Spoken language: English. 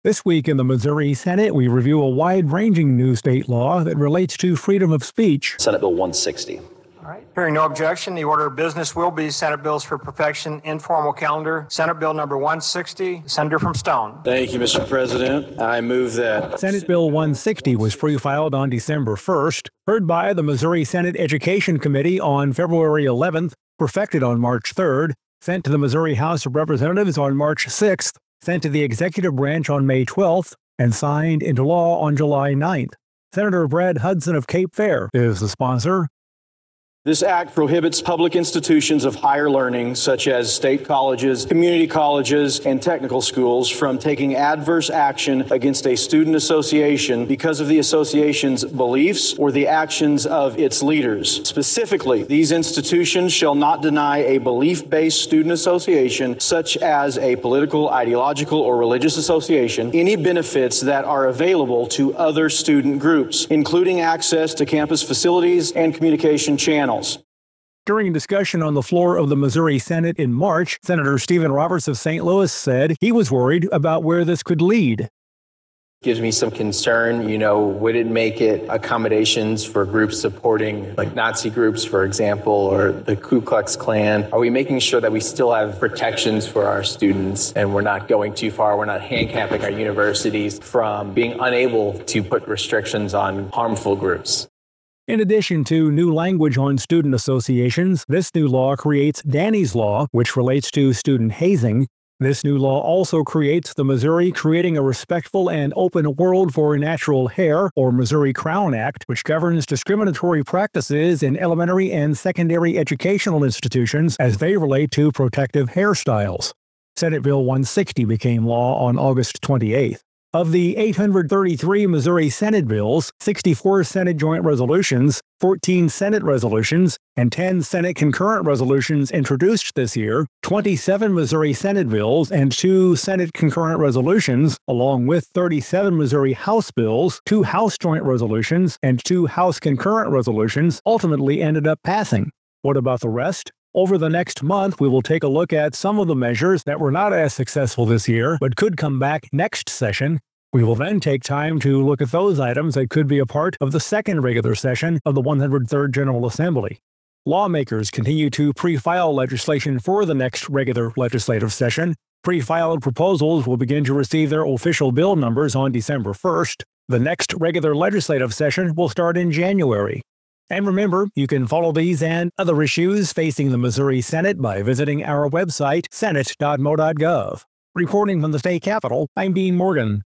This week in the Missouri Senate, we review a wide-ranging new state law that relates to freedom of speech. Senate Bill 160. All right. Hearing no objection, the order of business will be Senate Bills for Perfection Informal Calendar. Senate Bill number 160, Senator from Stone. Thank you, Mr. President. I move that Senate Bill 160 was pre-filed on December 1st, heard by the Missouri Senate Education Committee on February 11th, perfected on March 3rd, sent to the Missouri House of Representatives on March 6th, sent to the executive branch on May 12th, and signed into law on July 9th. Senator Brad Hudson of Cape Fear is the sponsor. this act prohibits public institutions of higher learning, such as state colleges, community colleges, and technical schools, from taking adverse action against a student association because of the association's beliefs or the actions of its leaders. Specifically, these institutions shall not deny a belief-based student association, such as a political, ideological, or religious association, any benefits that are available to other student groups, including access to campus facilities and communication channels. During discussion on the floor of the Missouri Senate in March, Senator Stephen Roberts of St. Louis said he was worried about where this could lead. Gives me some concern, would it make it accommodations for groups supporting like Nazi groups, for example, or the Ku Klux Klan? Are we making sure that we still have protections for our students and we're not going too far? We're not handicapping our universities from being unable to put restrictions on harmful groups. In addition to new language on student associations, this new law creates Danny's Law, which relates to student hazing. This new law also creates the Missouri Creating a Respectful and Open World for Natural Hair, or Missouri Crown Act, which governs discriminatory practices in elementary and secondary educational institutions as they relate to protective hairstyles. Senate Bill 160 became law on August 28th. Of the 833 Missouri Senate bills, 64 Senate joint resolutions, 14 Senate resolutions, and 10 Senate concurrent resolutions introduced this year, 27 Missouri Senate bills and 2 Senate concurrent resolutions, along with 37 Missouri House bills, 2 House joint resolutions, and 2 House concurrent resolutions ultimately ended up passing. What about the rest? Over the next month, we will take a look at some of the measures that were not as successful this year, but could come back next session. We will then take time to look at those items that could be a part of the second regular session of the 103rd General Assembly. Lawmakers continue to pre-file legislation for the next regular legislative session. Pre-filed proposals will begin to receive their official bill numbers on December 1st. The next regular legislative session will start in January. And remember, you can follow these and other issues facing the Missouri Senate by visiting our website, senate.mo.gov. Reporting from the state capitol, I'm Dean Morgan.